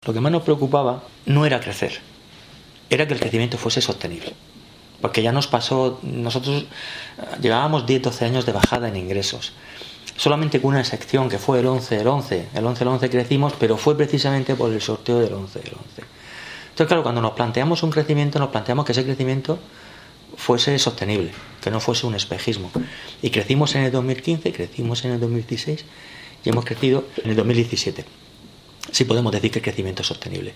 Lo que más nos preocupaba no era crecer, era que el crecimiento fuese sostenible. Porque ya nos pasó, nosotros llevábamos 10-12 años de bajada en ingresos. Solamente con una excepción que fue el 11-11. El 11-11 crecimos, pero fue precisamente por el sorteo del 11-11. Entonces, claro, cuando nos planteamos un crecimiento, nos planteamos que ese crecimiento fuese sostenible, que no fuese un espejismo. Y crecimos en el 2015, crecimos en el 2016 y hemos crecido en el 2017. Sí podemos decir que el crecimiento es sostenible.